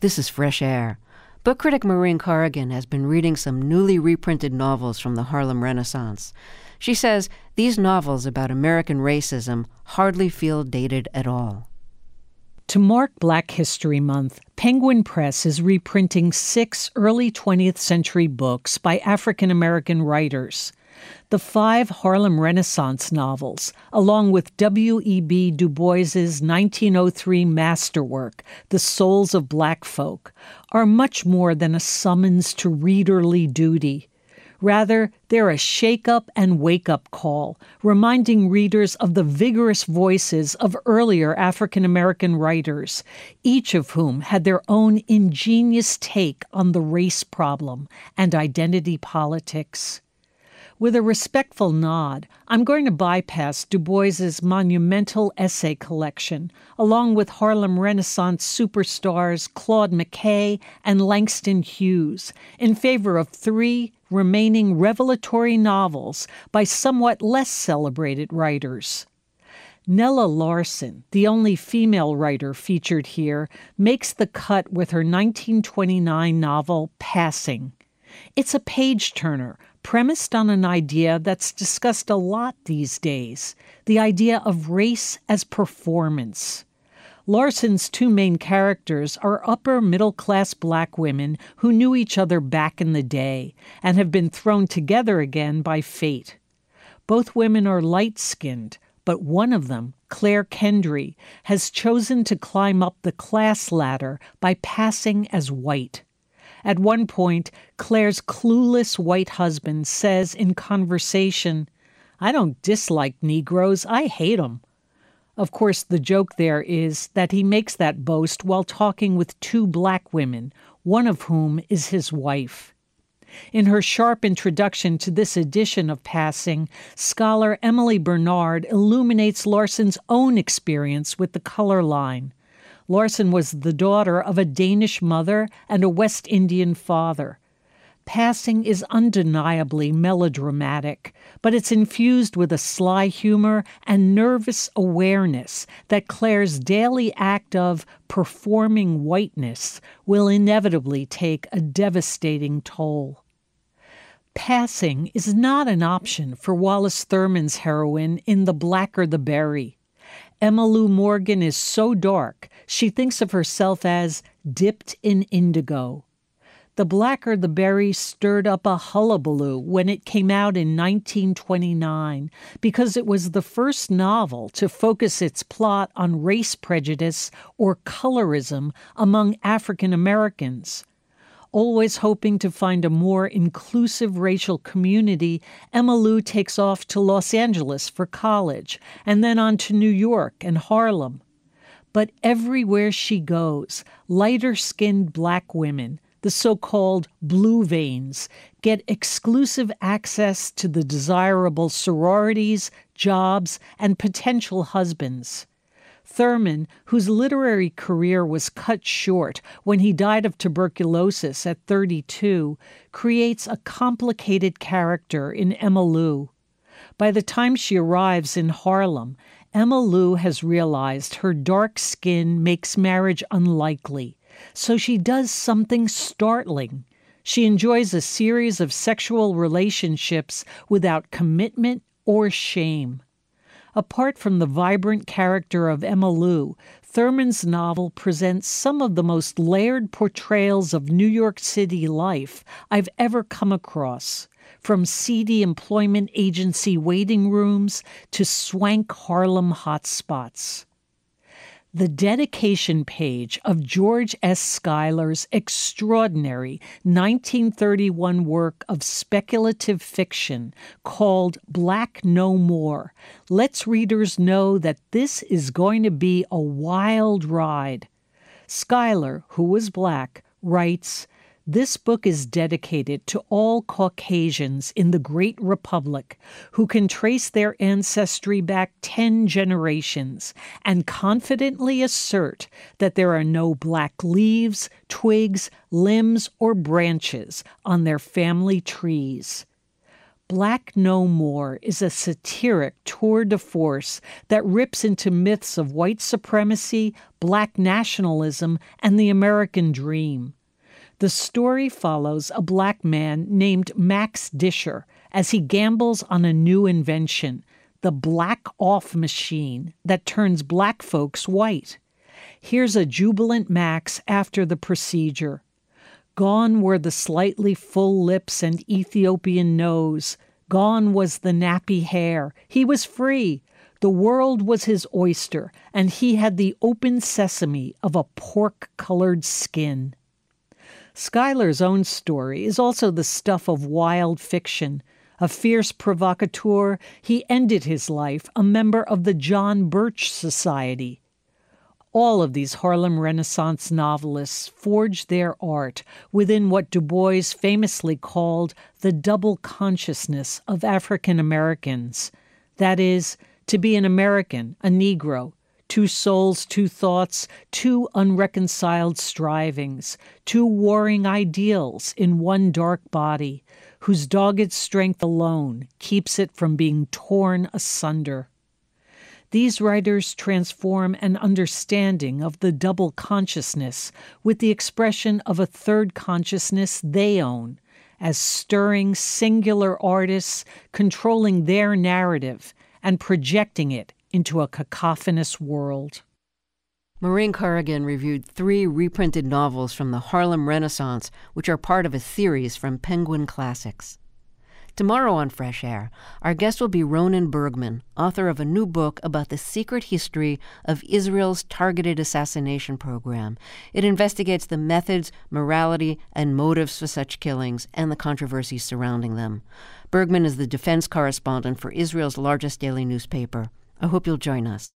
This is Fresh Air. Book critic Maureen Corrigan has been reading some newly reprinted novels from the Harlem Renaissance. She says these novels about American racism hardly feel dated at all. To mark Black History Month, Penguin Press is reprinting 6 early 20th century books by African American writers. The 5 Harlem Renaissance novels, along with W.E.B. Du Bois's 1903 masterwork, The Souls of Black Folk, are much more than a summons to readerly duty. Rather, they're a shake-up and wake-up call, reminding readers of the vigorous voices of earlier African-American writers, each of whom had their own ingenious take on the race problem and identity politics. With a respectful nod, I'm going to bypass Du Bois's monumental essay collection, along with Harlem Renaissance superstars Claude McKay and Langston Hughes, in favor of 3 remaining revelatory novels by somewhat less celebrated writers. Nella Larsen, the only female writer featured here, makes the cut with her 1929 novel Passing. It's a page-turner, premised on an idea that's discussed a lot these days, the idea of race as performance. Larsen's 2 main characters are upper-middle-class Black women who knew each other back in the day and have been thrown together again by fate. Both women are light-skinned, but one of them, Claire Kendry, has chosen to climb up the class ladder by passing as white. At one point, Claire's clueless white husband says in conversation, "I don't dislike Negroes, I hate 'em." Of course, the joke there is that he makes that boast while talking with 2 Black women, one of whom is his wife. In her sharp introduction to this edition of Passing, scholar Emily Bernard illuminates Larsen's own experience with the color line. Larsen was the daughter of a Danish mother and a West Indian father. Passing is undeniably melodramatic, but it's infused with a sly humor and nervous awareness that Claire's daily act of performing whiteness will inevitably take a devastating toll. Passing is not an option for Wallace Thurman's heroine in The Blacker the Berry. Emma Lou Morgan is so dark, she thinks of herself as dipped in indigo. The Blacker the Berry stirred up a hullabaloo when it came out in 1929 because it was the first novel to focus its plot on race prejudice or colorism among African Americans. Always hoping to find a more inclusive racial community, Emma Lou takes off to Los Angeles for college and then on to New York and Harlem. But everywhere she goes, lighter-skinned Black women, the so-called blue veins, get exclusive access to the desirable sororities, jobs, and potential husbands. Thurman, whose literary career was cut short when he died of tuberculosis at 32, creates a complicated character in Emma Lou. By the time she arrives in Harlem, Emma Lou has realized her dark skin makes marriage unlikely, so she does something startling. She enjoys a series of sexual relationships without commitment or shame. Apart from the vibrant character of Emma Lou, Thurman's novel presents some of the most layered portrayals of New York City life I've ever come across, from seedy employment agency waiting rooms to swank Harlem hotspots. The dedication page of George S. Schuyler's extraordinary 1931 work of speculative fiction called Black No More lets readers know that this is going to be a wild ride. Schuyler, who was Black, writes, "This book is dedicated to all Caucasians in the Great Republic who can trace their ancestry back 10 generations and confidently assert that there are no Black leaves, twigs, limbs, or branches on their family trees." Black No More is a satiric tour de force that rips into myths of white supremacy, black nationalism, and the American dream. The story follows a black man named Max Disher as he gambles on a new invention, the Black Off machine that turns black folks white. Here's a jubilant Max after the procedure. Gone were the slightly full lips and Ethiopian nose. Gone was the nappy hair. He was free. The world was his oyster, and he had the open sesame of a pork-colored skin. Schuyler's own story is also the stuff of wild fiction. A fierce provocateur, he ended his life a member of the John Birch Society. All of these Harlem Renaissance novelists forged their art within what Du Bois famously called the double consciousness of African Americans. That is, to be an American, a Negro, two souls, two thoughts, two unreconciled strivings, two warring ideals in one dark body, whose dogged strength alone keeps it from being torn asunder. These writers transform an understanding of the double consciousness with the expression of a third consciousness they own, as stirring singular artists controlling their narrative and projecting it into a cacophonous world. Maureen Corrigan reviewed 3 reprinted novels from the Harlem Renaissance, which are part of a series from Penguin Classics. Tomorrow on Fresh Air, our guest will be Ronen Bergman, author of a new book about the secret history of Israel's targeted assassination program. It investigates the methods, morality, and motives for such killings and the controversies surrounding them. Bergman is the defense correspondent for Israel's largest daily newspaper. I hope you'll join us.